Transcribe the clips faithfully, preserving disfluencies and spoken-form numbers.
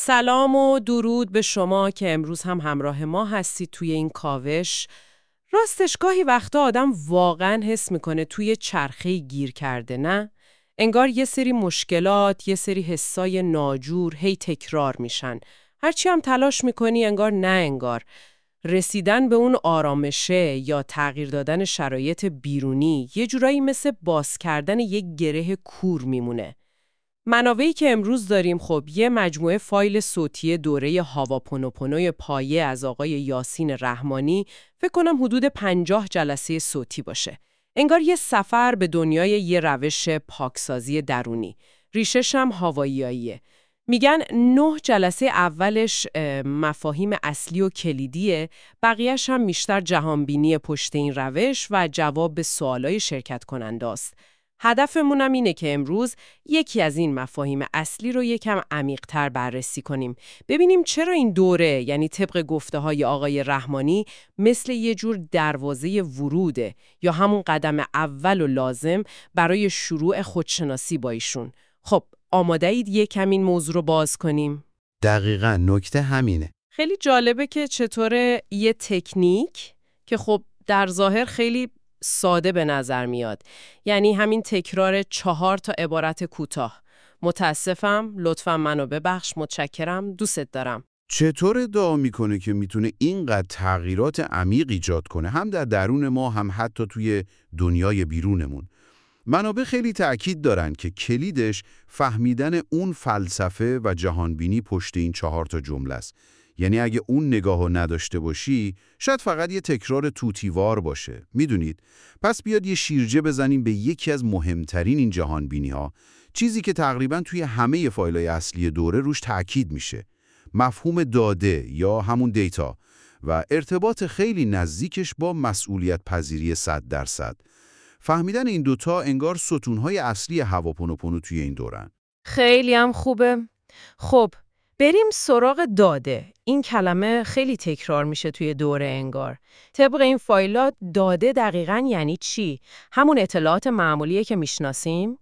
سلام و درود به شما که امروز هم همراه ما هستید توی این کاوش. راستش گاهی وقتا آدم واقعا حس میکنه توی چرخه گیر کرده، نه؟ انگار یه سری مشکلات، یه سری حسای ناجور هی تکرار میشن. هرچی هم تلاش میکنی انگار نه انگار. رسیدن به اون آرامشه یا تغییر دادن شرایط بیرونی یه جورایی مثل باز کردن یک گره کور میمونه. منابعی که امروز داریم خب یه مجموعه فایل صوتی دوره هاواپونوپونوی پایه از آقای یاسین رحمانی، فکر کنم حدود پنجاه جلسه صوتی باشه. انگار یه سفر به دنیای یه روش پاکسازی درونی. ریشش هم هاواییاییه. میگن نه جلسه اولش مفاهیم اصلی و کلیدیه، بقیهش هم بیشتر جهانبینی پشت این روش و جواب به سوالای شرکت کننده است. هدفمونم اینه که امروز یکی از این مفاهیم اصلی رو یکم عمیق‌تر بررسی کنیم. ببینیم چرا این دوره، یعنی طبق گفته‌های آقای رحمانی، مثل یه جور دروازه وروده یا همون قدم اول و لازم برای شروع خودشناسی با ایشون. خب آماده اید یکم این موضوع رو باز کنیم؟ دقیقاً نکته همینه. خیلی جالبه که چطور یه تکنیک که خب در ظاهر خیلی ساده به نظر میاد، یعنی همین تکرار چهار تا عبارت کوتاه: متاسفم، لطفاً منو ببخش، متشکرم، دوست دارم، چطور ادعا میکنه که میتونه اینقدر تغییرات عمیق ایجاد کنه، هم در درون ما هم حتی توی دنیای بیرونمون؟ منابع خیلی تأکید دارن که کلیدش فهمیدن اون فلسفه و جهانبینی پشت این چهار تا جمله است. یعنی اگه اون نگاهو نداشته باشی، شاید فقط یه تکرار توتیوار باشه. میدونید؟ پس بیاد یه شیرجه بزنیم به یکی از مهمترین این جهانبینی ها، چیزی که تقریباً توی همه فایل‌های اصلی دوره روش تأکید میشه. مفهوم داده یا همون دیتا و ارتباط خیلی نزدیکش با مسئولیت پذیری صد درصد. فهمیدن این دوتا انگار ستونهای اصلی هاواپونوپونو توی این دورن. خیلی هم خوبه. خب بریم سراغ داده. این کلمه خیلی تکرار میشه توی دوره انگار. طبق این فایلات داده دقیقاً یعنی چی؟ همون اطلاعات معمولیه که میشناسیم؟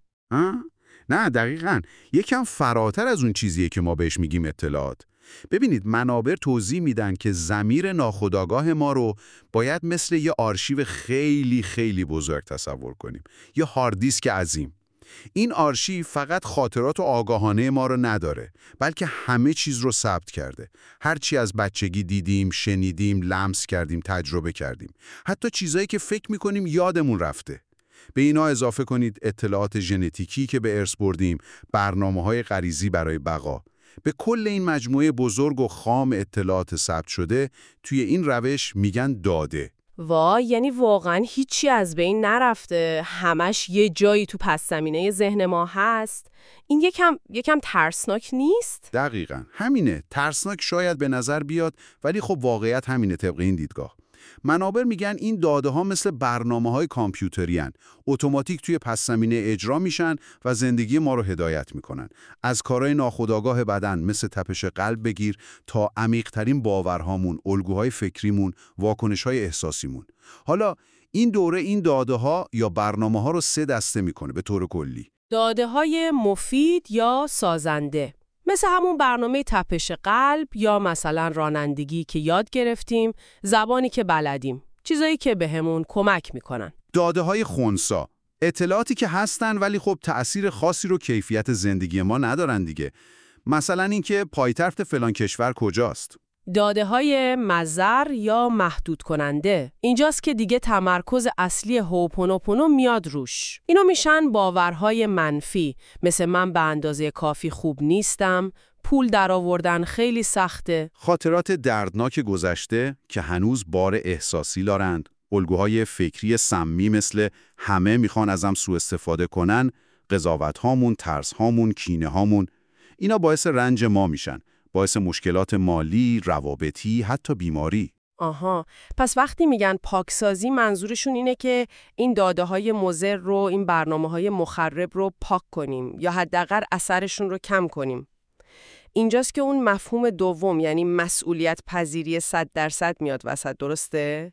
نه دقیقاً. یکم فراتر از اون چیزیه که ما بهش میگیم اطلاعات. ببینید، منابع توضیح میدن که ضمیر ناخودآگاه ما رو باید مثل یه آرشیو خیلی خیلی بزرگ تصور کنیم. یه هارد دیسک عظیم. این آرشیو فقط خاطرات و آگاهانه ما رو نداره، بلکه همه چیز رو ثبت کرده. هر چی از بچگی دیدیم، شنیدیم، لمس کردیم، تجربه کردیم. حتی چیزایی که فکر میکنیم یادمون رفته. به اینا اضافه کنید اطلاعات ژنتیکی که به ارث بردیم، برنامه‌های غریزی برای بقا. به کل این مجموعه بزرگ و خام اطلاعات ثبت شده توی این روش میگن داده. وای، یعنی واقعا هیچی از بین نرفته، همش یه جایی تو پس زمینه ذهن ما هست. این یکم یکم ترسناک نیست؟ دقیقاً همینه. ترسناک شاید به نظر بیاد، ولی خب واقعیت همینه طبق این دیدگاه. منابع میگن این داده ها مثل برنامه‌های کامپیوتری هن. اتوماتیک توی پس زمینه اجرا میشن و زندگی ما رو هدایت میکنن. از کارهای ناخودآگاه بدن مثل تپش قلب بگیر تا عمیق‌ترین باورهامون، الگوهای فکریمون، واکنش‌های احساسیمون. حالا این دوره این داده ها یا برنامه ها رو سه دسته میکنه به طور کلی. داده های مفید یا سازنده، مثل همون برنامه تپش قلب یا مثلا رانندگی که یاد گرفتیم، زبانی که بلدیم، چیزایی که بهمون کمک میکنن. داده های خنثی، اطلاعاتی که هستن ولی خب تأثیر خاصی رو کیفیت زندگی ما ندارن دیگه. مثلا اینکه پایتخت فلان کشور کجاست. داده های مضر یا محدود کننده، اینجاست که دیگه تمرکز اصلی هوپونوپونو میاد روش. اینو میشن باورهای منفی، مثل من به اندازه کافی خوب نیستم، پول درآوردن خیلی سخته. خاطرات دردناک گذشته که هنوز بار احساسی دارند. الگوهای فکری سمی مثل همه میخوان ازم سوء استفاده کنن، قضاوت هامون، ترس هامون، کینه هامون، اینا باعث رنج ما میشن. باعث مشکلات مالی، روابطی، حتی بیماری. آها، پس وقتی میگن پاکسازی منظورشون اینه که این داده های مضر رو، این برنامه های مخرب رو پاک کنیم یا حداقل اثرشون رو کم کنیم. اینجاست که اون مفهوم دوم، یعنی مسئولیت پذیری صد درصد میاد وسط، درسته؟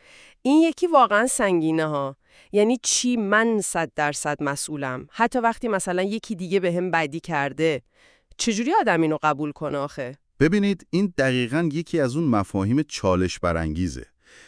این یکی واقعا سنگینه ها. یعنی چی من صد درصد مسئولم؟ حتی وقتی مثلا یکی دیگه به هم بدی کرده، چجوری آدم اینو قبول کنه آخه؟ ببینید این دقیقاً یکی از اون مفاهیم چالش برانگیزه،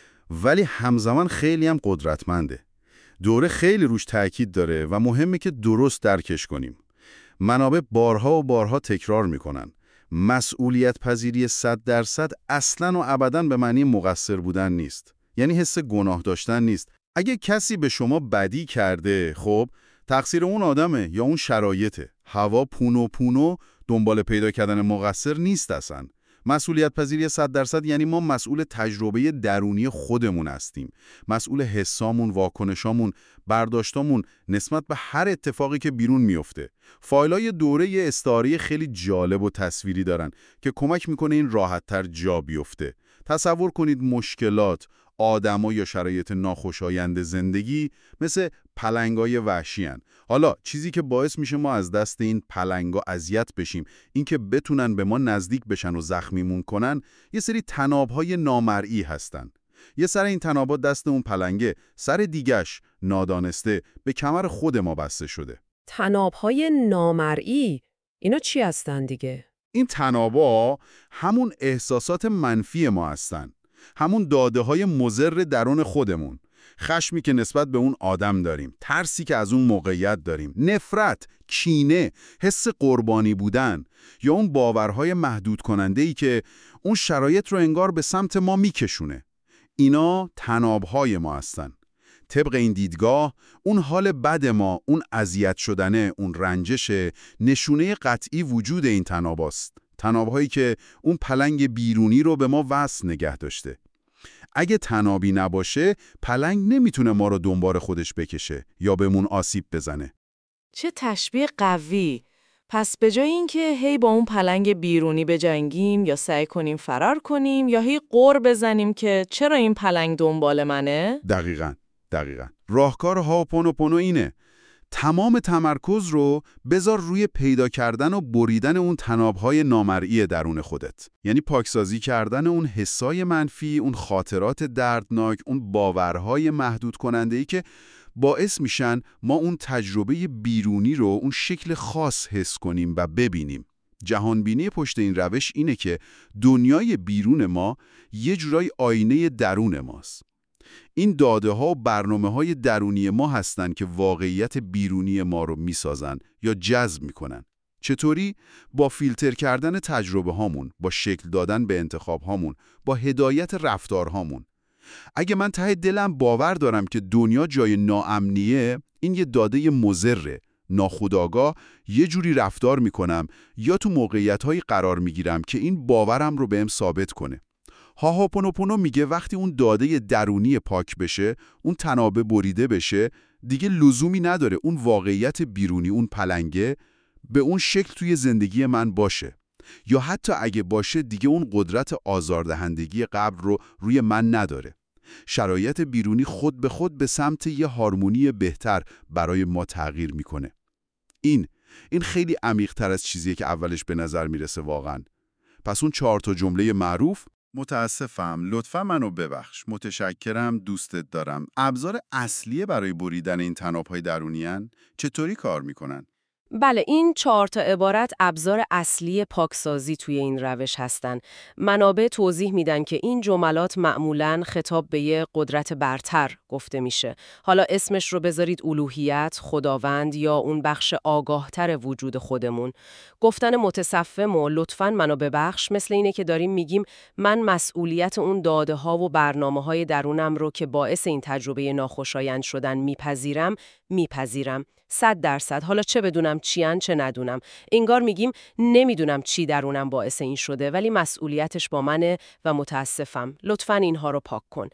ولی همزمان خیلی هم قدرتمنده. دوره خیلی روش تاکید داره و مهمه که درست درکش کنیم. منابع بارها و بارها تکرار میکنن. مسئولیت پذیری صد درصد اصلاً و ابداً به معنی مقصر بودن نیست. یعنی حس گناه داشتن نیست. اگه کسی به شما بدی کرده، خب تقصیر اون آدمه یا اون شرایطه. هوا پونو پونو دنبال پیدا کردن مقصر نیست اصلا. مسئولیت پذیری صد درصد یعنی ما مسئول تجربه درونی خودمون هستیم. مسئول حسامون، واکنشامون، برداشتامون نسبت به هر اتفاقی که بیرون میفته. فایلای دوره یه استعاره خیلی جالب و تصویری دارن که کمک میکنه این راحت‌تر جا بیفته. تصور کنید مشکلات، آدما یا شرایط ناخوشایند زندگی مثل پلنگای وحشی هن. حالا چیزی که باعث میشه ما از دست این پلنگا اذیت بشیم، این که بتونن به ما نزدیک بشن و زخمیمون کنن، یه سری تنابهای نامرئی هستن. یه سر این تنابا دست اون پلنگه، سر دیگش نادانسته به کمر خود ما بسته شده. تنابهای نامرئی اینا چی هستن دیگه؟ این تنابا همون احساسات منفی ما هستن. همون داده های مضر درون خودمون، خشمی که نسبت به اون آدم داریم، ترسی که از اون موقعیت داریم، نفرت، کینه، حس قربانی بودن یا اون باورهای محدود کننده‌ای که اون شرایط رو انگار به سمت ما میکشونه. اینا تنابهای ما هستن. طبق این دیدگاه، اون حال بد ما، اون اذیت شدنه، اون رنجش، نشونه قطعی وجود این تناباست. تنابهایی که اون پلنگ بیرونی رو به ما وصل نگه داشته. اگه تنابی نباشه، پلنگ نمیتونه ما رو دنبال خودش بکشه یا بهمون آسیب بزنه. چه تشبیه قوی! پس به جای اینکه هی با اون پلنگ بیرونی بجنگیم یا سعی کنیم فرار کنیم یا هی غر بزنیم که چرا این پلنگ دنبال منه؟ دقیقاً، دقیقاً. راهکار هاپونوپونو اینه. تمام تمرکز رو بذار روی پیدا کردن و بریدن اون تنابهای نامرئی درون خودت. یعنی پاکسازی کردن اون حسای منفی، اون خاطرات دردناک، اون باورهای محدود کننده‌ای که باعث میشن ما اون تجربه بیرونی رو اون شکل خاص حس کنیم و ببینیم. جهانبینی پشت این روش اینه که دنیای بیرون ما یه جورای آینه درون ماست. این داده ها و برنامه های درونی ما هستن که واقعیت بیرونی ما رو میسازن یا جذب میکنن. چطوری؟ با فیلتر کردن تجربه هامون، با شکل دادن به انتخاب هامون، با هدایت رفتار هامون. اگه من ته دلم باور دارم که دنیا جای ناامنیه، این یه داده مضره. ناخودآگاه یه جوری رفتار میکنم یا تو موقعیت هایی قرار میگیرم که این باورم رو بهم ثابت کنه. هاپونوپونو میگه وقتی اون داده درونی پاک بشه، اون تنابه بریده بشه، دیگه لزومی نداره اون واقعیت بیرونی، اون پلنگه به اون شکل توی زندگی من باشه. یا حتی اگه باشه دیگه اون قدرت آزاردهندگی قبل رو روی من نداره. شرایط بیرونی خود به خود به سمت یه هارمونی بهتر برای ما تغییر میکنه. این این خیلی عمیق‌تر از چیزیه که اولش به نظر میرسه واقعاً. پس اون چهار تا جمله معروف، متاسفم، لطفا منو ببخش، متشکرم، دوستت دارم، ابزار اصلیه برای بریدن این تناب‌های درونیان؟ چطوری کار میکنن؟ بله، این چهار تا عبارت ابزار اصلی پاکسازی توی این روش هستن. منابع توضیح میدن که این جملات معمولاً خطاب به یه قدرت برتر گفته میشه. حالا اسمش رو بذارید الوهیت، خداوند یا اون بخش آگاهتر وجود خودمون. گفتن متصفم و لطفاً منو ببخش مثل اینه که داریم میگیم من مسئولیت اون داده ها و برنامه های درونم رو که باعث این تجربه ناخوشایند شدن میپذیرم، میپذیرم. صد درصد. حالا چه بدونم چیان چه ندونم. انگار میگیم نمیدونم چی درونم باعث این شده ولی مسئولیتش با منه و متاسفم. لطفاً اینها رو پاک کن.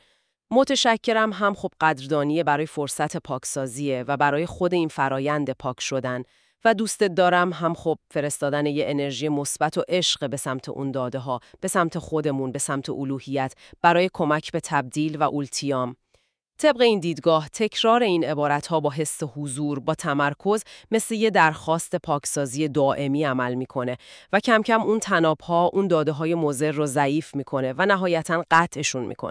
متشکرم هم خب قدردانیه برای فرصت پاکسازیه و برای خود این فرایند پاک شدن. و دوستت دارم هم خب فرستادن یه انرژی مثبت و عشق به سمت اون داده ها، به سمت خودمون، به سمت الوهیت، برای کمک به تبدیل و اولتیام. طبق این دیدگاه، تکرار این عبارت‌ها با حس حضور، با تمرکز، مثل یه درخواست پاکسازی دائمی عمل میکنه و کم کم اون تناب‌ها، اون داده‌های مضر رو ضعیف میکنه و نهایتاً قطعشون میکنه.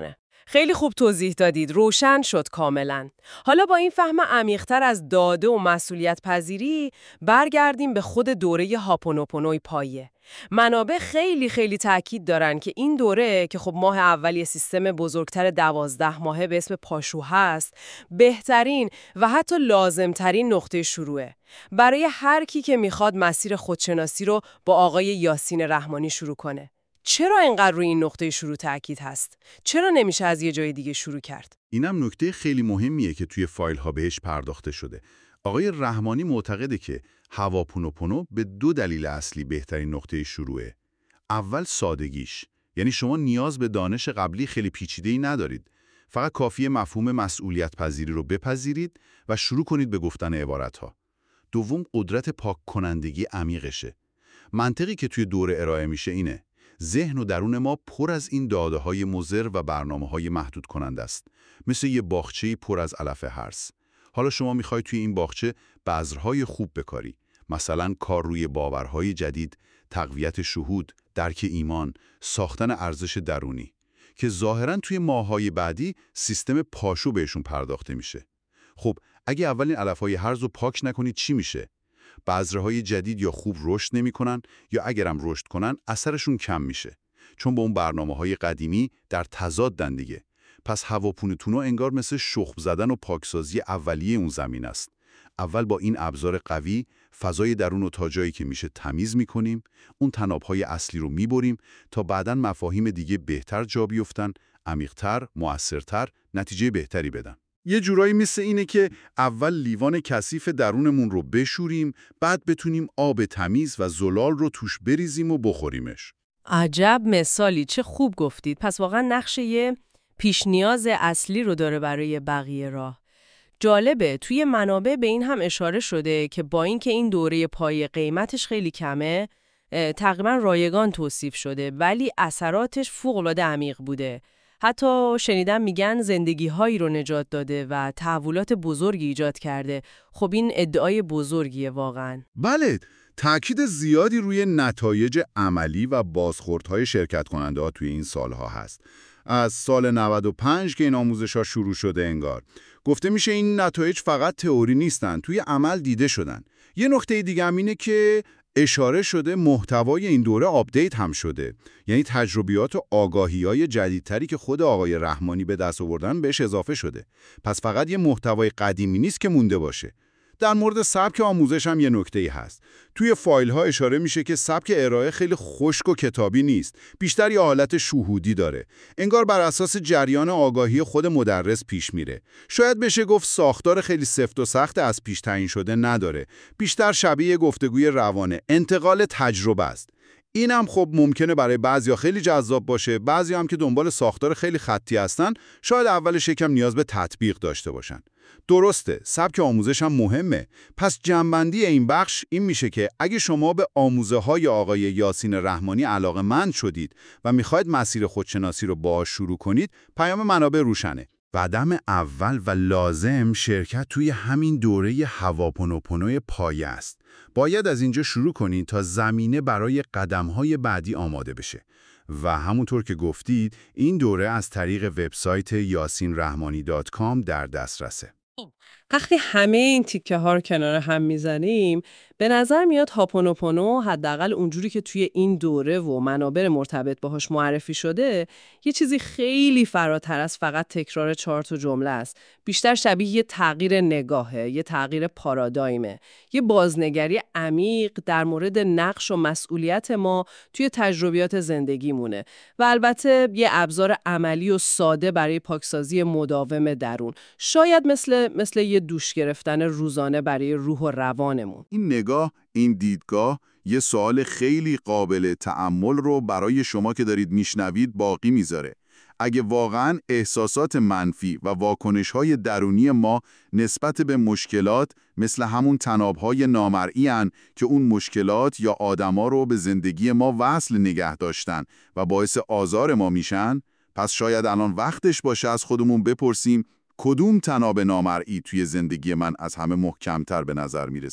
خیلی خوب توضیح دادید، روشن شد کاملا. حالا با این فهم عمیق‌تر از داده و مسئولیت پذیری برگردیم به خود دوره هاپونوپونوی پایه. منابع خیلی خیلی تاکید دارن که این دوره که خب ماه اولی سیستم بزرگتر دوازده ماهه به اسم پاشو هست، بهترین و حتی لازمترین نقطه شروعه برای هر کی که میخواد مسیر خودشناسی رو با آقای یاسین رحمانی شروع کنه. چرا اینقدر روی این نقطه شروع تاکید هست؟ چرا نمیشه از یه جای دیگه شروع کرد؟ اینم نکته خیلی مهمیه که توی فایل ها بهش پرداخته شده. آقای رحمانی معتقده که هواپونوپونو به دو دلیل اصلی بهترین نقطه شروعه. اول سادگیش، یعنی شما نیاز به دانش قبلی خیلی پیچیده‌ای ندارید. فقط کافیه مفهوم مسئولیت پذیری رو بپذیرید و شروع کنید به گفتن عبارت‌ها. دوم، قدرت پاک کنندگی عمیقشه. منطقی که توی دوره ارائه میشه اینه: ذهن و درون ما پر از این داده‌های مضر و برنامه‌های محدود کننده است، مثل یه باغچه‌ای پر از علف هرس. حالا شما می‌خواید توی این باغچه بذرهای خوب بکاری، مثلا کار روی باورهای جدید، تقویت شهود، درک ایمان، ساختن ارزش درونی، که ظاهراً توی ماه‌های بعدی سیستم پاشو بهشون پرداخته میشه. خب اگه اولین علف‌های هرز رو پاک نکنید چی میشه؟ بذرهای جدید یا خوب رشد نمی‌کنن، یا اگرم رشد کنن اثرشون کم میشه، چون با اون برنامه‌های قدیمی در تضادن دیگه. پس هواپونوپونو انگار مثل شخم زدن و پاکسازی اولیه اون زمین است. اول با این ابزار قوی فضای درون و تا جایی که میشه تمیز می‌کنیم، اون تناب‌های اصلی رو می‌بریم تا بعداً مفاهیم دیگه بهتر جا بیفتن، عمیق‌تر، مؤثرتر، نتیجه بهتری بدن. یه جورایی مثل اینه که اول لیوان کثیف درونمون رو بشوریم، بعد بتونیم آب تمیز و زلال رو توش بریزیم و بخوریمش. عجب مثالی، چه خوب گفتید. پس واقعا نقش یه پیش نیاز اصلی رو داره برای بقیه راه. جالبه توی منابع به این هم اشاره شده که با اینکه این دوره پایه قیمتش خیلی کمه، تقریبا رایگان توصیف شده، ولی اثراتش فوق‌العاده عمیق بوده. حتی شنیدم میگن زندگی هایی رو نجات داده و تحولات بزرگی ایجاد کرده. خب این ادعای بزرگیه واقعا. بله، تأکید زیادی روی نتایج عملی و بازخوردهای شرکت کننده ها توی این سالها هست. از سال نود و پنج که این آموزش ها شروع شده انگار گفته میشه این نتایج فقط تئوری نیستن، توی عمل دیده شدن. یه نکته دیگه هم اینه که اشاره شده محتوای این دوره آپدیت هم شده، یعنی تجربیات و آگاهی‌های جدیدتری که خود آقای رحمانی به دست آوردن بهش اضافه شده. پس فقط یه محتوای قدیمی نیست که مونده باشه. در مورد سبک آموزش هم یه نکته‌ای هست. توی فایل‌ها اشاره میشه که سبک ارائه خیلی خشک و کتابی نیست، بیشتر یه حالت شهودی داره. انگار بر اساس جریان آگاهی خود مدرس پیش میره. شاید بشه گفت ساختار خیلی سفت و سخت از پیش تعیین شده نداره. بیشتر شبیه گفتگوی روانه، انتقال تجربه است. اینم خب ممکنه برای بعضیا خیلی جذاب باشه، بعضیا هم که دنبال ساختار خیلی خطی هستن، شاید اولش یکم نیاز به تطبیق داشته باشن. درسته، سبک آموزش هم مهمه. پس جنبندی این بخش این میشه که اگه شما به آموزه های آقای یاسین رحمانی علاقه‌مند شدید و میخواید مسیر خودشناسی رو باهاش شروع کنید، پیام منابع روشنه. قدم اول و لازم شرکت توی همین دوره هواپونوپونوی پایه است. باید از اینجا شروع کنید تا زمینه برای قدم‌های بعدی آماده بشه. و همونطور که گفتید این دوره از طریق وبسایت یاسین رحمانی دات کام در دسترسه. وقتی همه این تیکه ها رو کنار هم میزنیم، به نظر میاد هاپونوپونو حداقل اونجوری که توی این دوره و منابع مرتبط باهاش معرفی شده، یه چیزی خیلی فراتر از فقط تکرار چهار تا جمله است. بیشتر شبیه یه تغییر نگاهه، یه تغییر پارادایمه، یه بازنگری عمیق در مورد نقش و مسئولیت ما توی تجربیات زندگیمونه و البته یه ابزار عملی و ساده برای پاکسازی مداوم درون. شاید مثل مثل یه دوش گرفتن روزانه برای روح و روانمون. این نگاه، این دیدگاه یه سوال خیلی قابل تأمل رو برای شما که دارید میشنوید باقی میذاره. اگه واقعاً احساسات منفی و واکنش‌های درونی ما نسبت به مشکلات مثل همون تناب‌های نامرئی هن که اون مشکلات یا آدما رو به زندگی ما وصل نگه داشتن و باعث آزار ما میشن، پس شاید الان وقتش باشه از خودمون بپرسیم کدوم تناب نامرئی توی زندگی من از همه محکمتر به نظر میرسه؟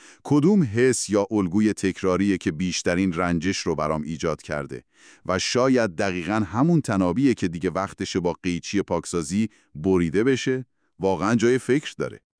کدوم حس یا الگوی تکراریه که بیشترین رنجش رو برام ایجاد کرده و شاید دقیقاً همون تنابیه که دیگه وقتشه با قیچی پاکسازی بریده بشه؟ واقعاً جای فکر داره.